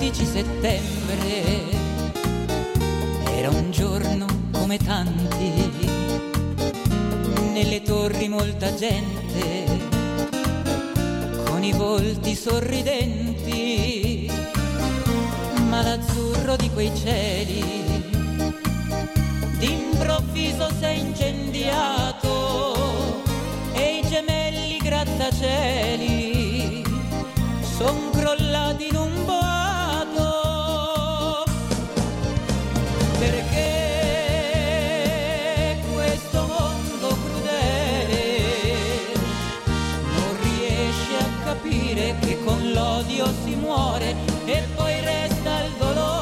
l'11 settembre era un giorno come tanti, nelle torri molta gente, con i volti sorridenti, ma l'azzurro di quei cieli d'improvviso s'è incendiato e i gemelli grattacieli son crollati in un boato. Perché questo mondo crudele non riesce a capire che con l'odio si muore e poi resta il dolore.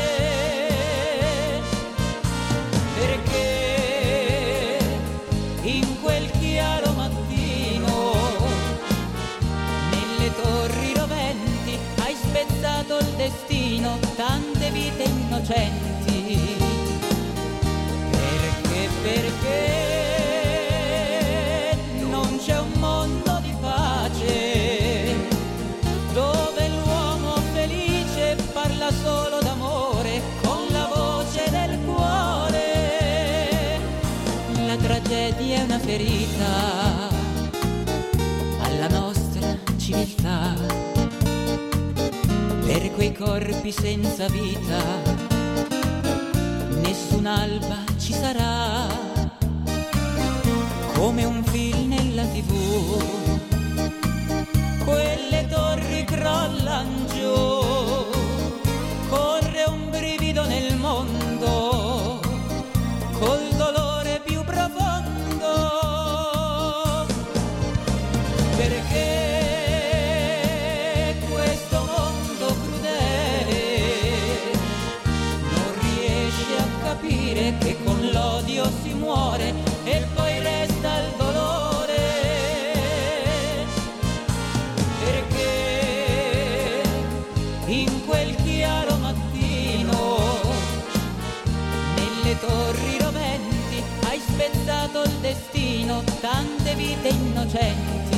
Perché in quel chiaro mattino nelle torri roventi hai spezzato il destino, tante vite innocenti. Perché non c'è un mondo di pace dove l'uomo felice parla solo d'amore con la voce del cuore. La tragedia è una ferita alla nostra civiltà, per quei corpi senza vita nessun'alba ci sarà, come un film nella TV, quelle torri crollan giù, corre un brivido nel mondo, col dolore più profondo. Perché questo mondo crudele non riesce a capire che con l'odio si muore e poi resta il dolore. Perché in quel chiaro mattino nelle torri roventi hai spezzato il destino, tante vite innocenti.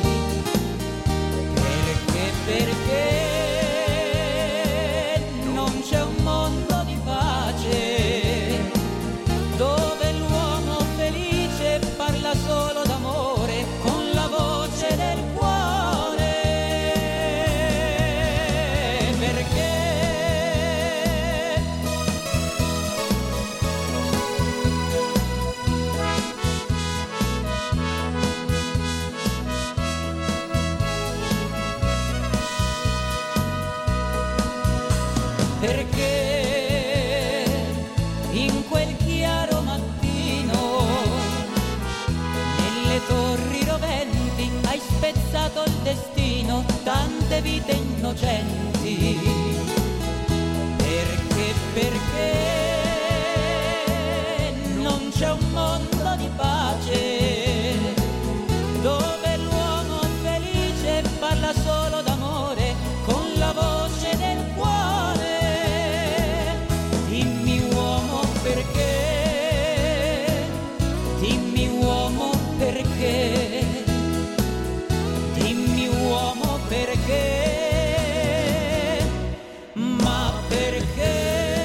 Perché non c'è un mondo di pace dove l'uomo felice parla solo d'amore con la voce del cuore. Perché perché in quel chiaro mattino nelle torri roventi hai spezzato il destino, tante vite innocenti. Perché non c'è un mondo di pace dove l'uomo felice parla solo d'amore con la voce del cuore. Dimmi uomo perché, dimmi uomo perché, dimmi uomo perché, ma perché?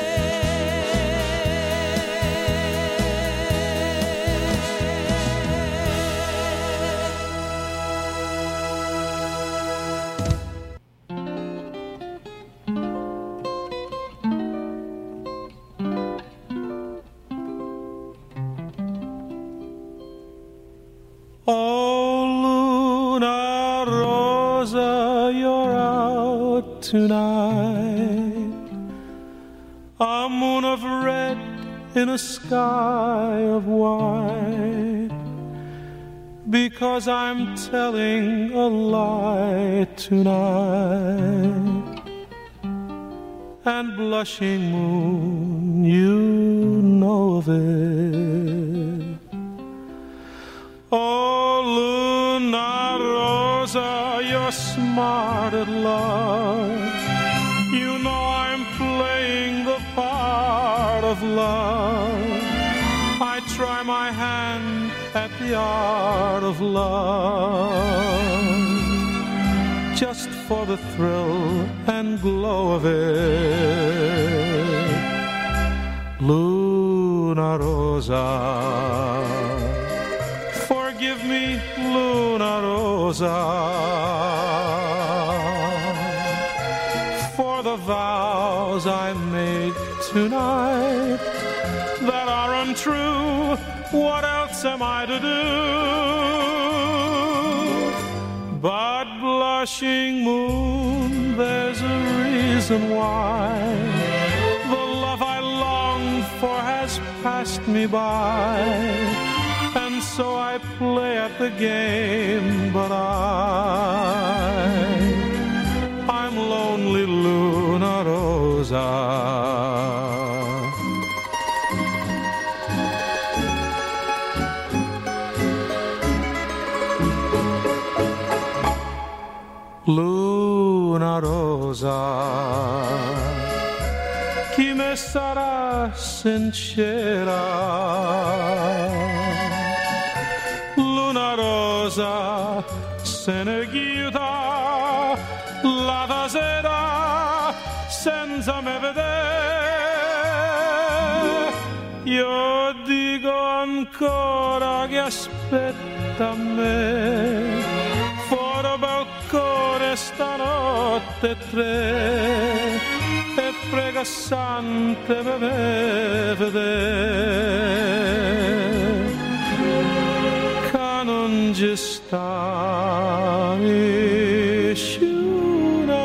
Oh, Luna Rosa, you're out tonight. A moon of red in a sky of white. Because I'm telling a lie tonight. And blushing moon, you know of it. Oh, Luna Rosa, you're smart at love. You know I'm playing the part of love. I try my hand at the art of love. just for the thrill and glow of it. Luna Rosa, forgive me, Luna Rosa, for the vows I made tonight that are untrue. What else am I to do? But blushing moon, there's a reason why the love I longed for has passed me by, and so I play at the game, but I'm lonely, Luna Rosa. Luna Rosa, chi me sarà sincera? Luna Rosa, se ne chiuda la sera senza me vedere. Io dico ancora che aspetta a me, fuori balcone stanotte 3, e prega sante me vedere, che non ci sta nessuno.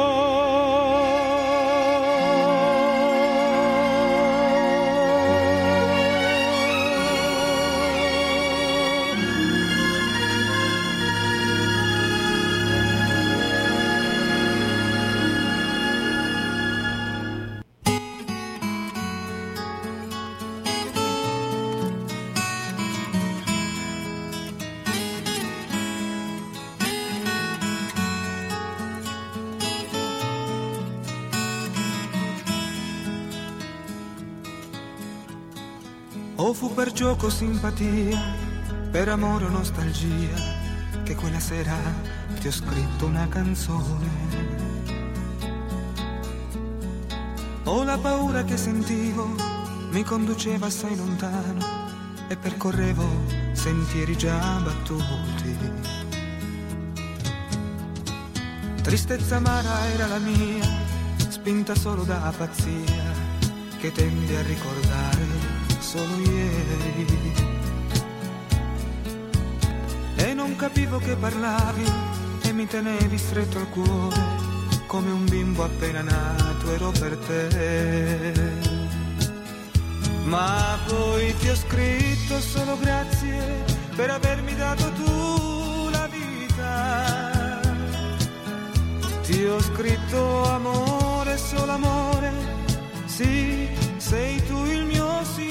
O fu per gioco simpatia, per amore o nostalgia, che quella sera ti ho scritto una canzone. O la paura che sentivo mi conduceva assai lontano e percorrevo sentieri già battuti. Tristezza amara era la mia, spinta solo da pazzia, che tende a ricordare solo ieri. E non capivo che parlavi e mi tenevi stretto al cuore, come un bimbo appena nato ero per te. Ma poi ti ho scritto solo grazie per avermi dato tu la vita. Ti ho scritto amore, solo amore, sì, sei tu il mio Signore.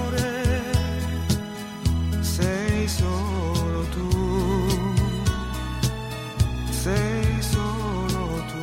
Sei solo tu, sei solo tu.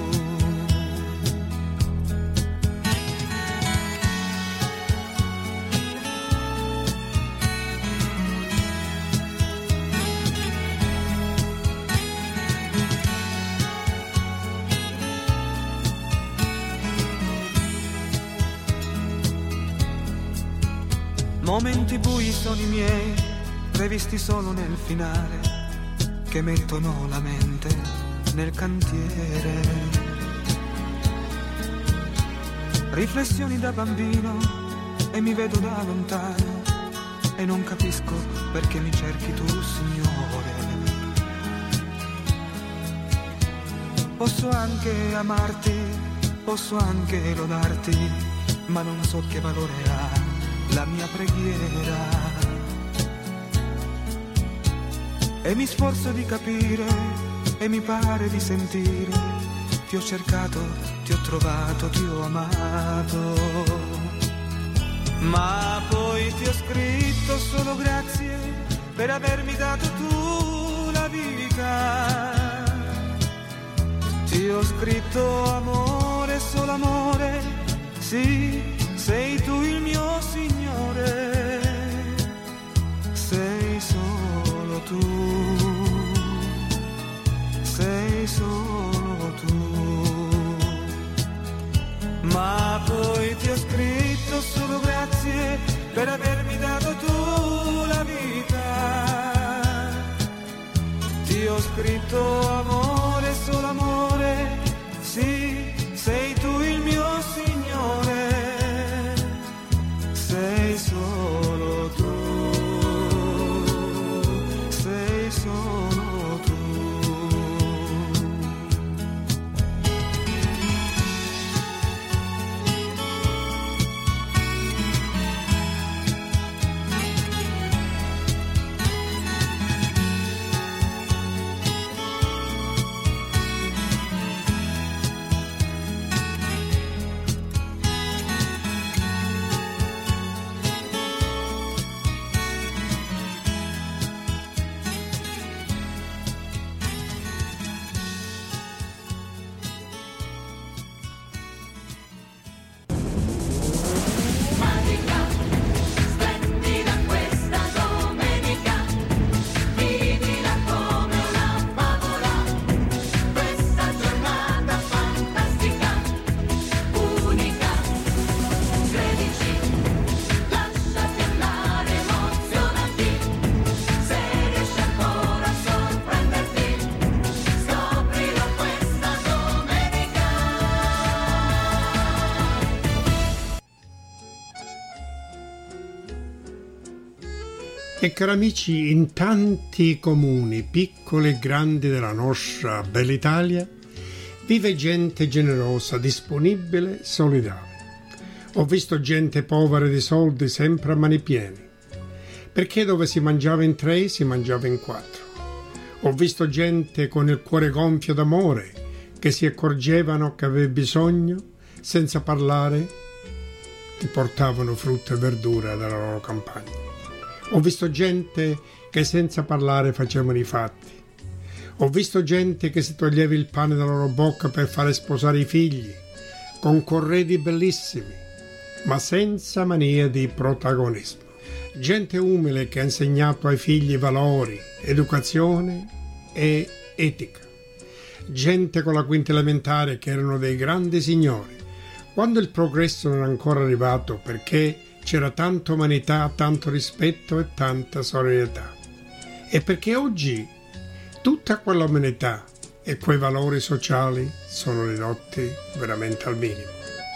Momenti bui sono i miei, previsti solo nel finale, che mettono la mente nel cantiere. Riflessioni da bambino e mi vedo da lontano e non capisco perché mi cerchi tu, Signore. Posso anche amarti, posso anche lodarti, ma non so che valore ha la mia preghiera. E mi sforzo di capire e mi pare di sentire, ti ho cercato, ti ho trovato, ti ho amato. Ma poi ti ho scritto solo grazie per avermi dato tu la vita. Ti ho scritto amore, solo amore, sì, sei tu il mio Signore. Sei solo tu, sei solo scritto amore, solo amore, sì, sei tu il mio Signore, sei solo tu, sei solo tu. E cari amici, in tanti comuni, piccoli e grandi della nostra bella Italia, vive gente generosa, disponibile, solidale. Ho visto gente povera di soldi sempre a mani piene, perché dove si mangiava in 3 si mangiava in 4. Ho visto gente con il cuore gonfio d'amore, che si accorgevano che aveva bisogno, senza parlare, ti portavano frutta e verdura dalla loro campagna. Ho visto gente che senza parlare facevano i fatti. Ho visto gente che si toglieva il pane dalla loro bocca per fare sposare i figli, con corredi bellissimi, ma senza mania di protagonismo. Gente umile che ha insegnato ai figli valori, educazione e etica. Gente con la quinta elementare che erano dei grandi signori, quando il progresso non era ancora arrivato, perché c'era tanta umanità, tanto rispetto e tanta solidarietà. E perché oggi tutta quella umanità e quei valori sociali sono ridotti veramente al minimo.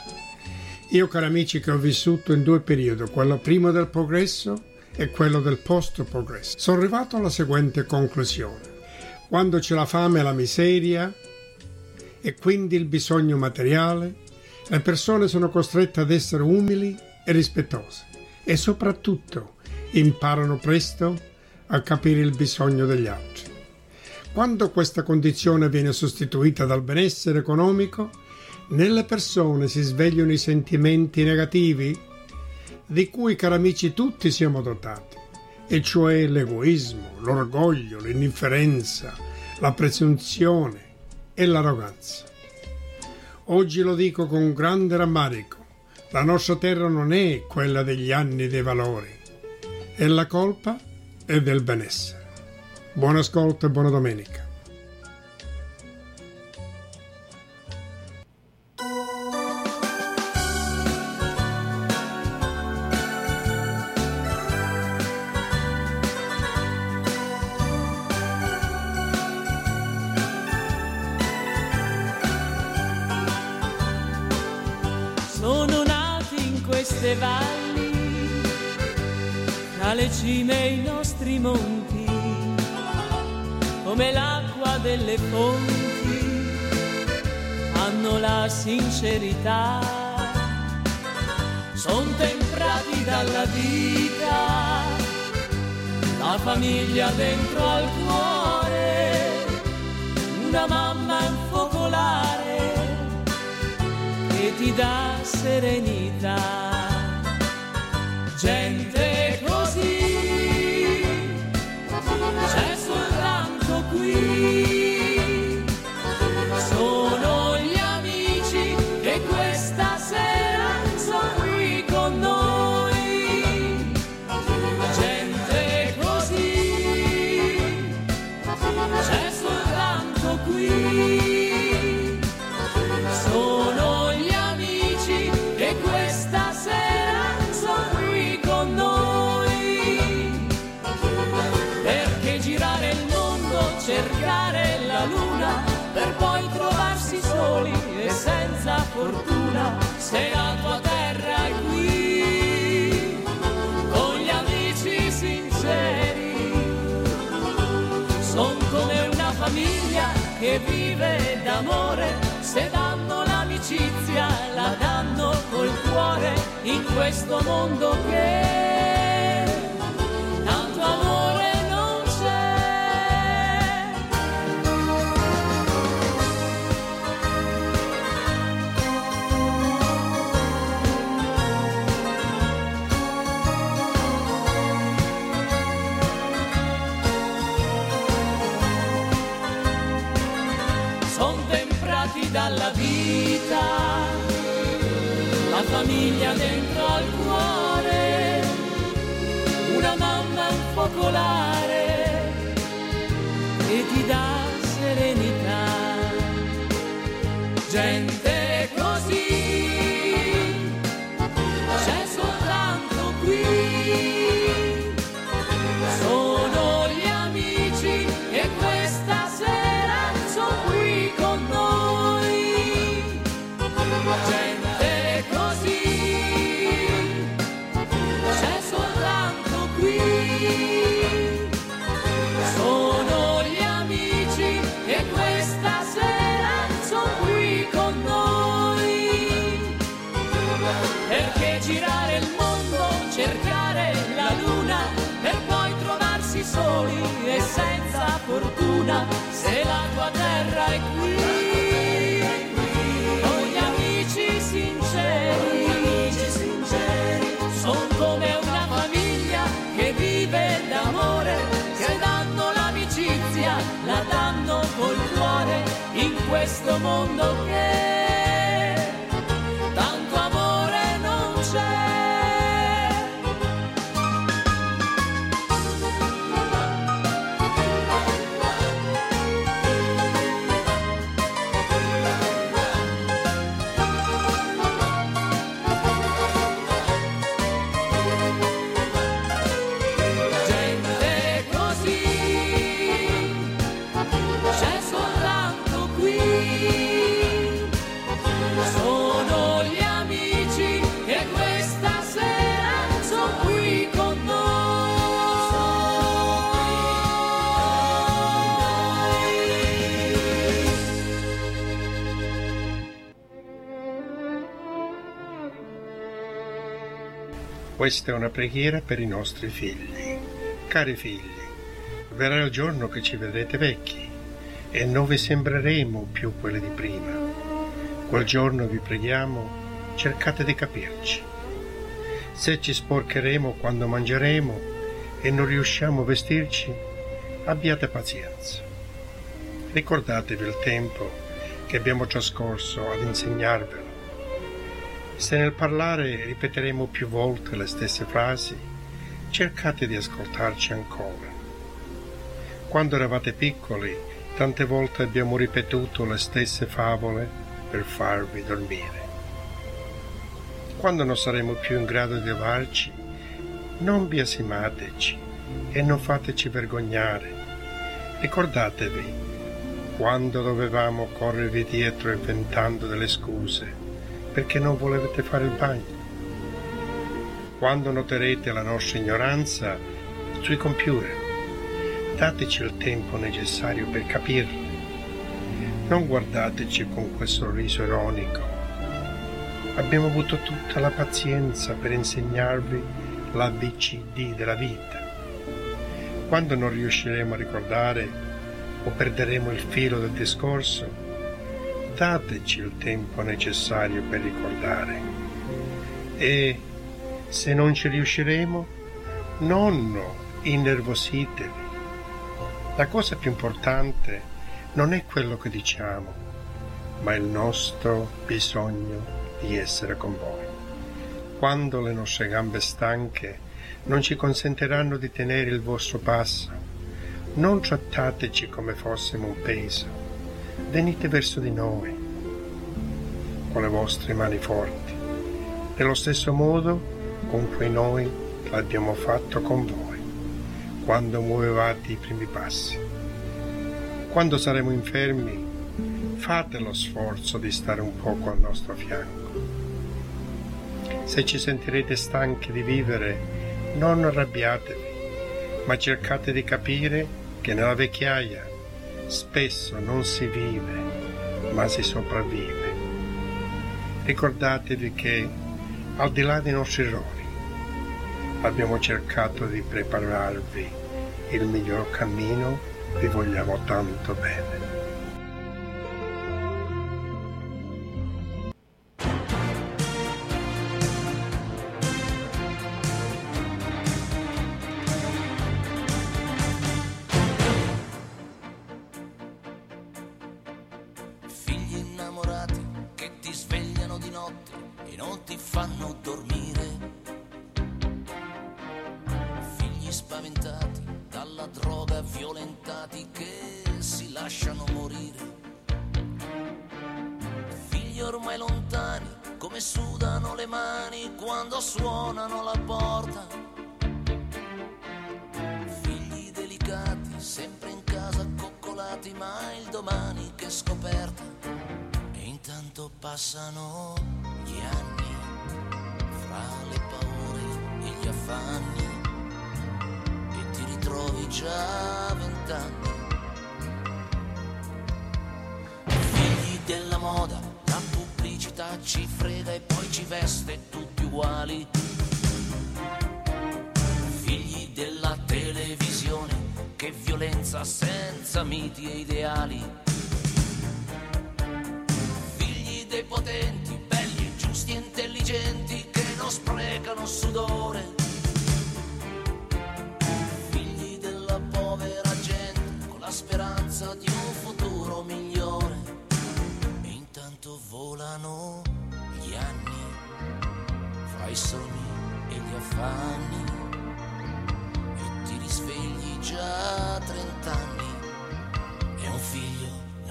Io, cari amici, che ho vissuto in 2 periodi, quello prima del progresso e quello del post-progresso, sono arrivato alla seguente conclusione. Quando c'è la fame e la miseria e quindi il bisogno materiale, le persone sono costrette ad essere umili e rispettose e soprattutto imparano presto a capire il bisogno degli altri. Quando questa condizione viene sostituita dal benessere economico, nelle persone si svegliano i sentimenti negativi di cui, cari amici, tutti siamo dotati, e cioè l'egoismo, l'orgoglio, l'indifferenza, la presunzione e l'arroganza. Oggi lo dico con grande rammarico. La nostra terra non è quella degli anni dei valori, e la colpa è del benessere. Buon ascolto e buona domenica. Queste valli, tra le cime e i nostri monti, come l'acqua delle fonti, hanno la sincerità, son temprati dalla vita, la famiglia dentro al cuore, una mamma focolare che ti dà serenità. Gente così c'è soltanto qui, sono gli amici che questa sera sono qui con noi. Gente così c'è soltanto qui, sono gli amici che questa sera sono qui con noi. poi trovarsi soli e senza fortuna, se la tua terra è qui, con gli amici sinceri, son come una famiglia che vive d'amore, se danno l'amicizia la danno col cuore, in questo mondo che tanto amore non c'è. Son temprati dalla vita, la famiglia dentro al cuore, una mamma un focolare che ti dà serenità. Gente così c'è soltanto qui, sono gli amici e questa sera sono qui con noi. Gente così c'è soltanto qui, sono gli amici e questa sera sono qui con noi. Perché girare il mondo, cercare la luna, per poi trovarsi soli e senza fortuna, se la tua terra è qui, con gli amici sinceri, son come una famiglia che vive d'amore, se danno l'amicizia la danno col cuore, in questo mondo che tanto amore non c'è. Gente così c'è soltanto qui, sono gli amici e questa sera sono qui con noi. Questa è una preghiera per i nostri figli. Cari figli, verrà il giorno che ci vedrete vecchi e non vi sembreremo più quelli di prima. Quel giorno vi preghiamo, cercate di capirci. Se ci sporcheremo quando mangeremo e non riusciamo a vestirci, abbiate pazienza. Ricordatevi il tempo che abbiamo trascorso ad insegnarvelo. Se nel parlare ripeteremo più volte le stesse frasi, cercate di ascoltarci ancora. Quando eravate piccoli, tante volte abbiamo ripetuto le stesse favole per farvi dormire. Quando non saremo più in grado di levarci, non biasimateci e non fateci vergognare. Ricordatevi quando dovevamo corrervi dietro inventando delle scuse perché non volevate fare il bagno. Quando noterete la nostra ignoranza sui computer, dateci il tempo necessario per capirlo. Non guardateci con quel sorriso ironico. Abbiamo avuto tutta la pazienza per insegnarvi l'ABCD della vita. Quando non riusciremo a ricordare o perderemo il filo del discorso, dateci il tempo necessario per ricordare. E se non ci riusciremo, non innervositevi. La cosa più importante non è quello che diciamo, ma il nostro bisogno di essere con voi. Quando le nostre gambe stanche non ci consentiranno di tenere il vostro passo, non trattateci come fossimo un peso. Venite verso di noi con le vostre mani forti, nello stesso modo con cui noi l'abbiamo fatto con voi, quando muovevate i primi passi. Quando saremo infermi, fate lo sforzo di stare un poco al nostro fianco. Se ci sentirete stanchi di vivere, non arrabbiatevi, ma cercate di capire che nella vecchiaia spesso non si vive, ma si sopravvive. Ricordatevi che, al di là dei nostri errori, abbiamo cercato di prepararvi il miglior cammino, vi vogliamo tanto bene. Figli innamorati che ti svegliano di notte e non ti fanno dormire. Figli spaventati dalla droga, violentati che si lasciano morire. Figli ormai lontani, come sudano le mani quando suonano la porta. Figli delicati, sempre in casa coccolati, ma il domani che scoperta. E intanto passano gli anni, fra le paure e gli affanni, e ti ritrovi già a 20 anni. Figli della moda, la pubblicità ci frega e poi ci veste tutti uguali. Figli della televisione, che violenza senza miti e ideali. Figli dei potenti, belli e giusti e intelligenti, che non sprecano sudore. Figli della povera gente, con la speranza di un futuro migliore. E intanto volano gli anni, fra i sogni e gli affanni, e ti risvegli già a 30 anni, e un figlio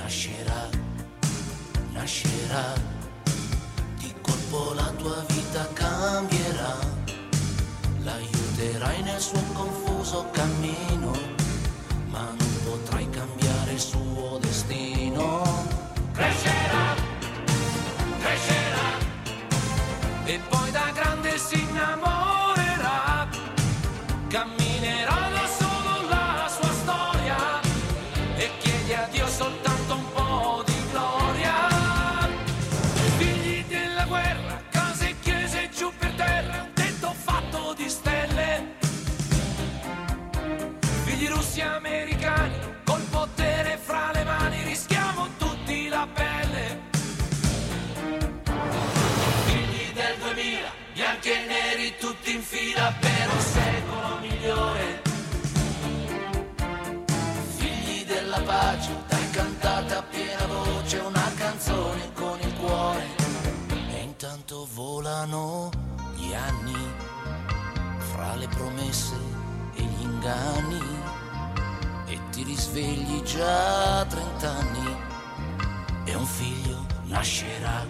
nascerà, di colpo la tua vita cambierà, l'aiuterai nel suo confuso cammino, ma non potrai cambiare il suo destino. Crescerà, e poi da grande si innamorerà, camminerà da solo la sua storia, e chiede a Dio soltanto un po' di gloria. Figli della guerra, case e chiese giù per terra, tetto fatto di stelle. Figli russi americani, col potere fra le mani, rischiamo tutti la pelle. Figli del 2000, bianchi e neri tutti in fila per un secolo migliore. Figli della pace, dai cantate a piena voce una canzone con il cuore. E intanto volano gli anni, fra le promesse e gli inganni, e ti risvegli già a 30 anni, e un figlio nascerà,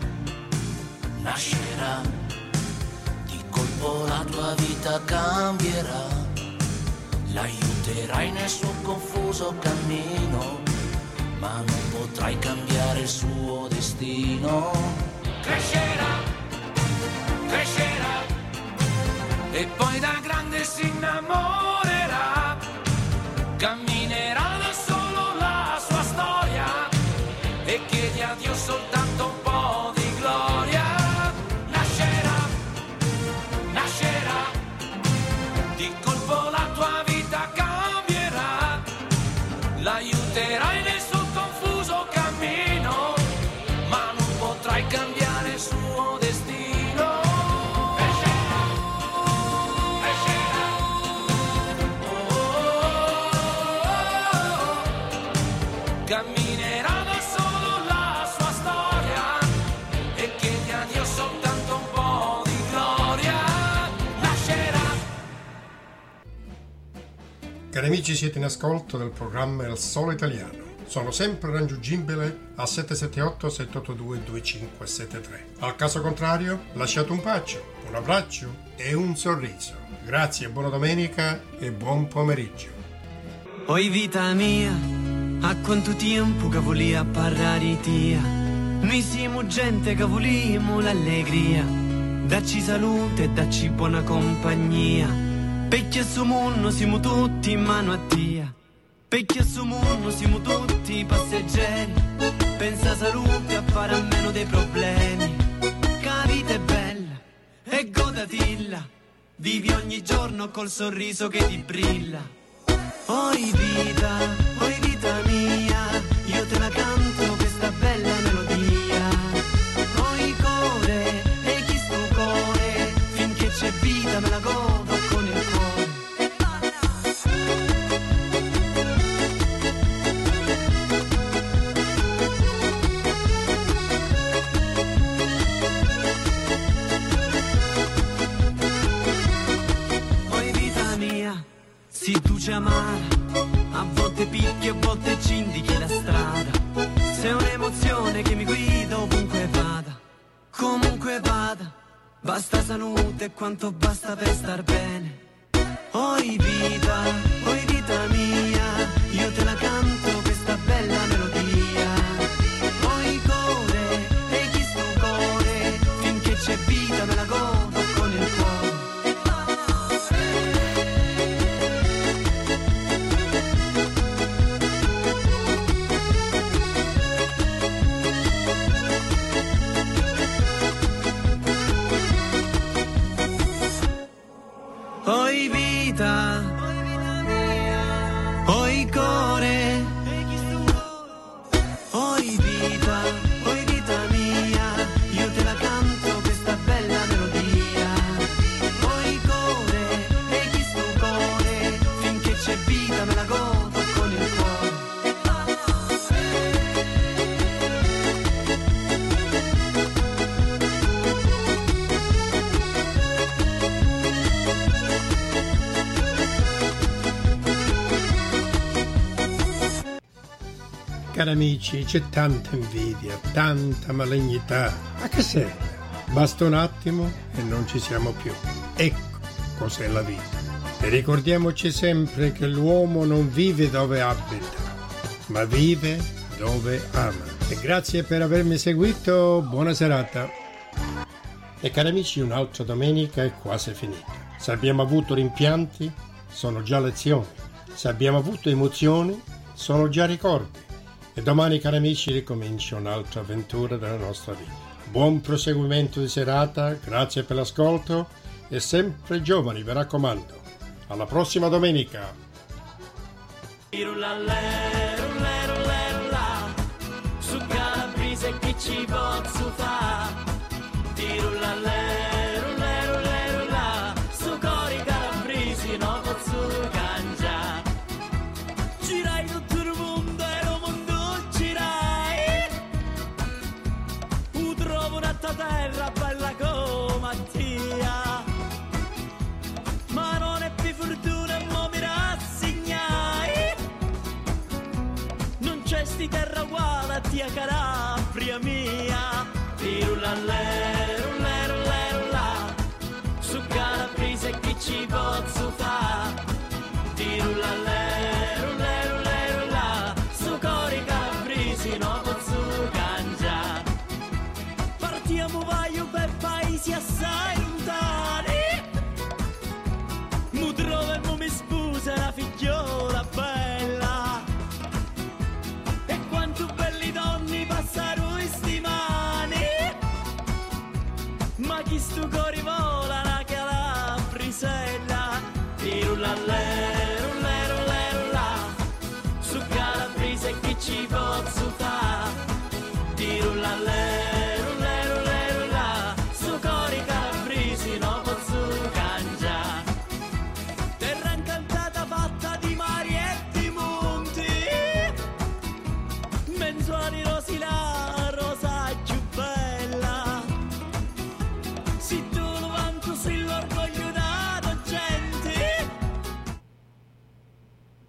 di colpo la tua vita cambierà, l'aiuterai nel suo confuso cammino, ma non potrai cambiare il suo destino. Crescerà, e poi da grande si innamorerà, camminerà da solo la sua storia, e chiedi a Dio soltanto un po' di gloria. Nascerà, di colpo la tua vita cambierà, l'aiuterai nel suo confuso cammino, ma non potrai cambiare il suo destino. Camminerà da solo la sua storia, e chiedi a Dio soltanto un po' di gloria. Nascerà. Cari amici, siete in ascolto del programma Il Solo Italiano. Sono sempre raggiungibile al 778-782-2573. Al caso contrario, lasciate un bacio, un abbraccio e un sorriso. Grazie, buona domenica e buon pomeriggio. Oi vita mia, A quanto tempo che volì a parlare di tia, noi siamo gente che volimo l'allegria, dacci salute e dacci buona compagnia, perché a sto mondo siamo tutti in mano a tia, perché a sto mondo siamo tutti passeggeri, pensa salute a fare a meno dei problemi, che la vita è bella e godatilla, vivi ogni giorno col sorriso che ti brilla. Oi vita mia, io te la canto questa bella melodia. Oi core, e chi sto core, finché c'è vita me la godo con il cuore. Oi vita mia, si tu ci amara, a volte picchi, a volte ci indichi la strada. Sei un'emozione che mi guida ovunque vada, comunque vada. Basta salute e quanto basta per star bene. Oi vita mia, io te la canto questa bella melodia. Oi core, e chi sto core, finché c'è vita me la godo con il cuore. Oi vita, oi core, oi vita mia, io te la canto questa bella melodia. Oi core, e chi sto core, finché c'è vita me la godo con il cuore. Cari amici, c'è tanta invidia, tanta malignità. A che serve? Basta un attimo e non ci siamo più. Ecco cos'è la vita. E ricordiamoci sempre che l'uomo non vive dove abita, ma vive dove ama. E grazie per avermi seguito, buona serata. E cari amici, un'altra domenica è quasi finita. Se abbiamo avuto rimpianti, sono già lezioni. Se abbiamo avuto emozioni, sono già ricordi. E domani, cari amici, ricomincia un'altra avventura della nostra vita. Buon proseguimento di serata, grazie per l'ascolto e sempre giovani, vi raccomando. Alla prossima domenica! Su Calabrese che ci posso fare? Su cori calabresi non posso cangiare. Girai tutto il mondo e lo mondo girai. Trovo un'altra terra bella come a tia. Ma non è più fortuna e mo mi rassegnai. Non c'è sti terra uguale a tia Calabria mia. Su Calabrese che ci posso fare?